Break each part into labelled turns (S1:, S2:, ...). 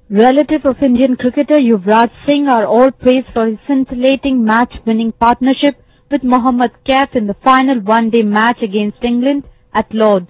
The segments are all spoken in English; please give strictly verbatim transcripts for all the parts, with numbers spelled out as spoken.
S1: Relative of Indian cricketer Yuvraj Singh are all praised for his scintillating match-winning partnership with Mohammad Kaif in the final one-day match against England at Lord's.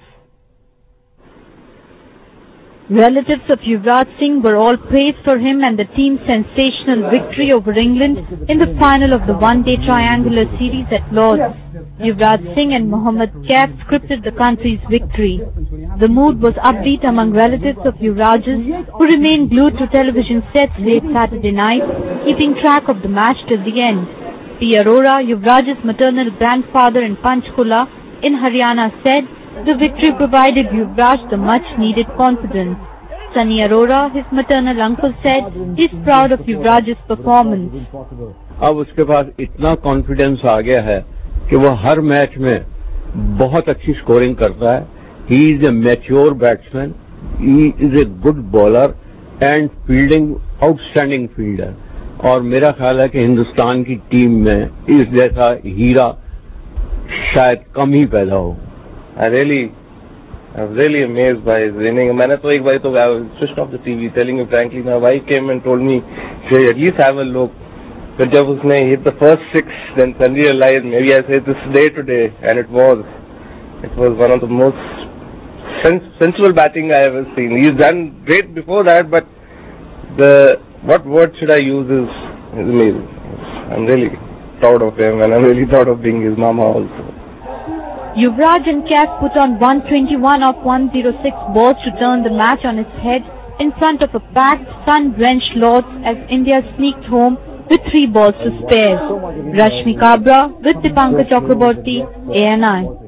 S1: Relatives of Yuvraj Singh were all praised for him and the team's sensational victory over England in the final of the one-day triangular series at Lord's. Yuvraj Singh and Mohammad Kaif scripted the country's victory. The mood was upbeat among relatives of Yuvraj's, who remained glued to television sets late Saturday night, keeping track of the match till the end. P. Arora, Yuvraj's maternal grandfather in Panchkula in Haryana, said the victory provided Yuvraj the much-needed confidence. Sunny Arora, his maternal uncle, said he's proud of Yuvraj's performance.
S2: अब उसके पास इतना confidence आ गया है कि वो हर match में बहुत अच्छी स्कोरिंग करता है. He is a mature batsman. He is a good bowler and fielding outstanding fielder. और मेरा ख्याल है कि हिंदुस्तान की टीम में इस जैसा हीरा शायद कम ही पैदा हो.
S3: I really, I was really amazed by his inning. मैंने तो एक बार तो I was switched off the T V, telling you frankly, my wife came and told me, "Hey, at least have a look." But जब उसने hit the first six, then suddenly realized maybe I said this day to day, and it was, it was one of the most sens sensual batting I ever seen. He's done great before that, but the what word should I use is, is amazing. I'm really proud of him, and I'm really proud of being his mama also.
S1: Yuvraj and Kaif put on one twenty-one of one oh six balls to turn the match on its head in front of a packed, sun-drenched Lord's as India sneaked home with three balls to spare. Rashmi Kabra with Dipankar Chakraborty, A N I.